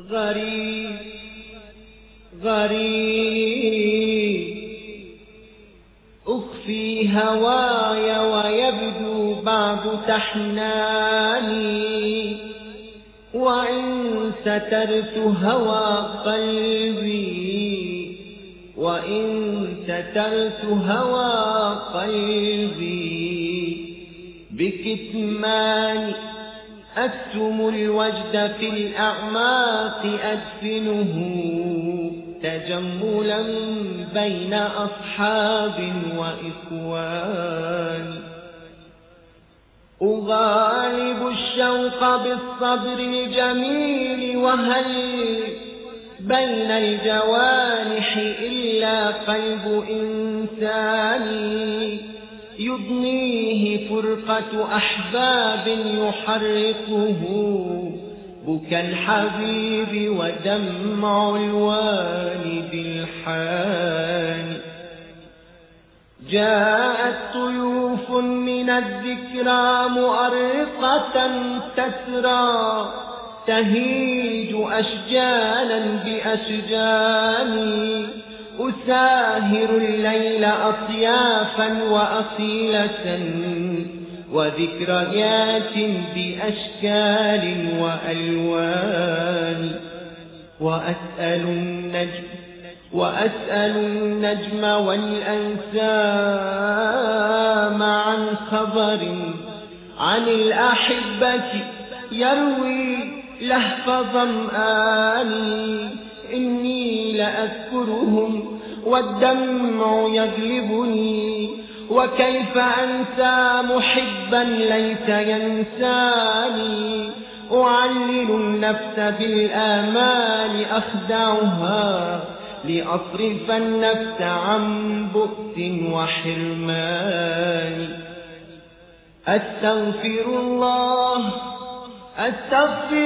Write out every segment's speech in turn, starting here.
غريب غريب أخفي هواي ويبدو بعد تحناني، وإن سترت هوى قلبي، وإن سترت هوى قلبي بكتماني، أكتم الوجد في الأعماق أدفنه تجملا بين أصحاب وإخوان. أغالب الشوق بالصبر الجميل، وهل بين الجوانح إلا قلب إنسان يضنيه فرقة أحباب يحرقه بكى الحبيب ودمع الوالد الحان. جاءت طيوف من الذكرى مؤرقة تسرى تهيج أشجانا بأشجان، أساهر الليل أطيافا وأصيلة وذكريات بأشكال وألوان. وأسأل النجم والأنسام عن خبر عن الأحبة يروي لهف ظمآني، إني لأذكرهم والدمع يغلبني، وكيف أنسى محبا ليس ينساني. أعلل النفس بالآمال أخدعها لأصرف النفس عن بؤس وحرمان. أستغفر الله أستغفر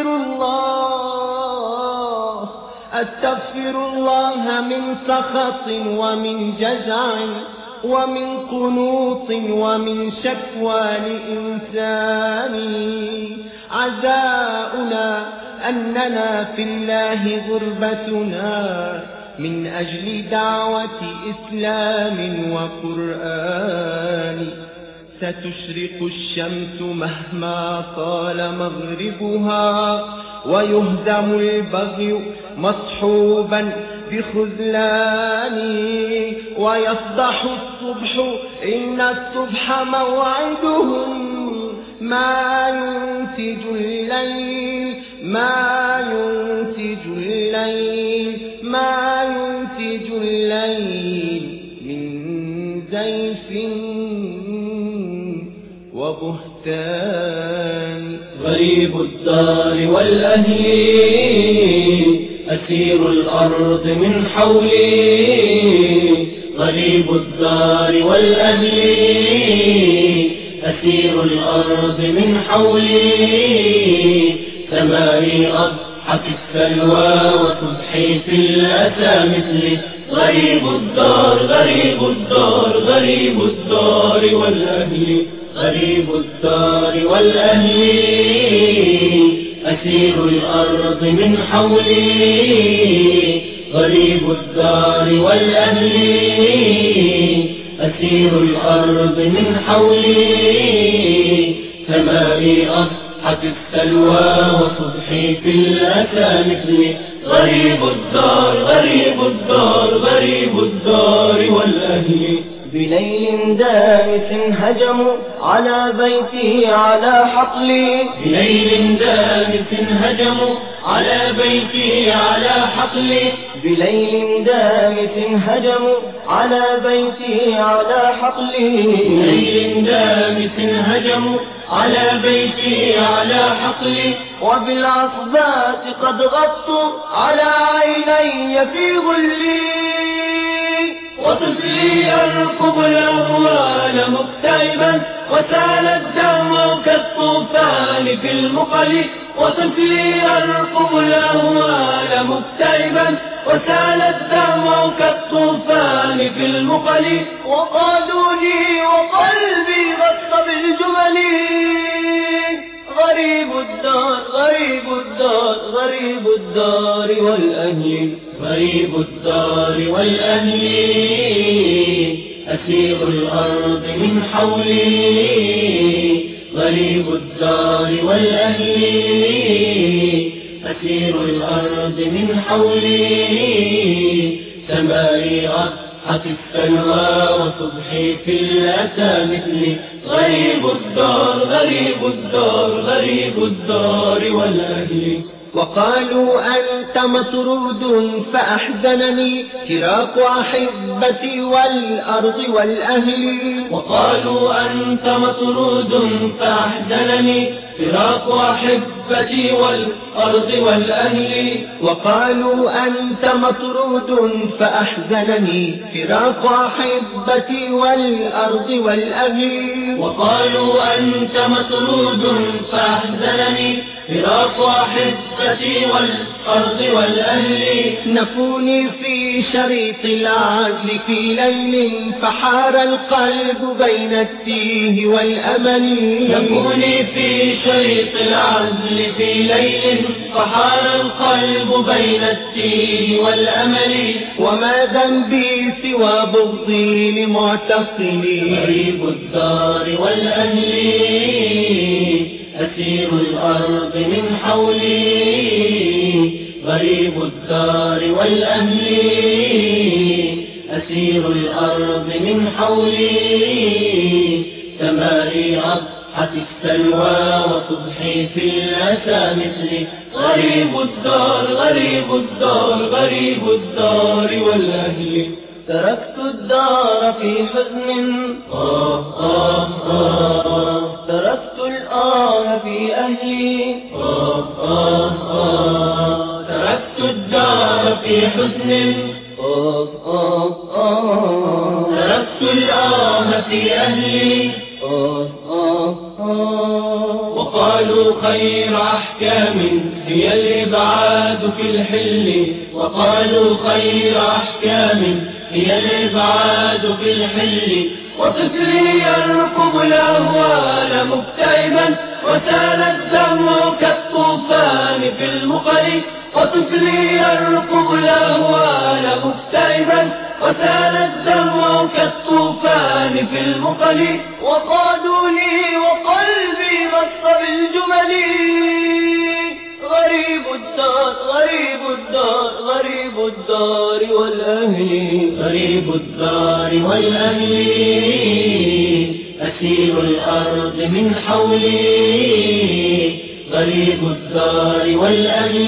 الله أستغفر الله من سخط ومن جزع ومن قنوط ومن شكوى لإنسان. عزاؤنا أننا في الله غربتنا من أجل دعوة إسلام وقرآن. ستشرق الشمس مهما طال مغربها، ويهدم البغي مصحوبا بخذلان، ويصبح الصبح إن الصبح موعدهم ما ينتج الليل ما ينتج الليل ما ينتج الليل من زيف وبهتان. غريب الدار والأهل أسير الأرض من حولي، غريب الدار والأهل أسير الأرض من حولي، ثماني أضحت السلوى وتضحي في الأسى مثلي. غريب الدار غريب الدار غريب الدار والأهل، غريب الدار والأهل أسير الأرض من حولي، غريب الدار والأهل أسير الأرض من حولي، ثماني أضحت السلوى وصبحي في الأسى مثلي. غريب الدار غريب الدار غريب الدار والأهل. بليل دامس هجموا على بيتي على حقلي، بليل دامس هجموا على بيتي على حقلي، بليل دامس هجموا على بيتي على حقلي، بليل دامس هجموا على بيتي على حقلي، وبالعصبات قد غطوا على عيني في غلي، وطفلي يركض الأهوال مكتئبا وسال الدمع كالطوفان في المقل، وطفلي يركض الأهوال مكتئبا وسال الدمع كالطوفان في المقل، وقالوا لي وقلبي غص بالجمل. غريب الدار غريب الدار غريب الدار والأهل. غريب الدار والأهل أسير الأرض من حولي. غريب الدار والأهل أسير الأرض من حولي. سمائي أضحت السلوى وصبحي في الأسى مثلي. غريب الدار غريب الدار غريب الدار والأهل. وقالوا أنت مطرود فأحزنني فراق أحبتي والأرض والأهل. وقالوا أنت مطرود فأحزنني فراق أحبتي والأرض والأهل. وقالوا أنت مطرود فأحزنني فراق أحبتي والأرض والأهل. وقالوا أنت مطرود فأحزنني فراق أحبتي والأرض والأهل. نفوني في شريط العزل في ليل فحار القلب بين التيه والأمل. نفوني في شريط العزل في ليل فحار القلب بين التيه والأمل. وما ذنبي سوى بغضي لمعتصمي. غريب الدار والأهل أسير الأرض من حولي. غريب الدار والأهل أسير الأرض من حولي. سمائي أضحت السلوى وصبحي في الأسى مثلي. غريب الدار غريب الدار غريب الدار والأهل. تركت الدار في حزن تركت الآن في أهلي. تركت الدار في حزن تركت الآن في أهلي. وقالوا خير أحكام هي الإبعاد في الحل. وقالوا خير أحكام هي الإبعاد في الحل. وطفلي يركض الأهوال مكتئبا وسال الدمع كالطوفان في المقل. وطفلي يركض الأهوال مكتئبا وسال الدمع كالطوفان في المقل. وقادوا لي وقلبي مص بالجمل. غريب الدار غريب الدار غريب الدار والأهل. غريب الدار والأهل أسير الأرض من حولي. غريب الدار والأهل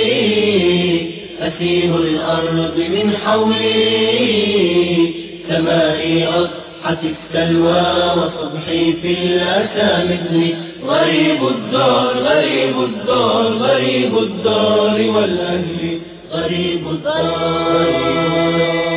أسير الأرض من حولي. سمائي أضحت السلوى وصبحي في الأسى مثلي. غريب الدار غريب الدار غريب الدار والأهل. غريب الدار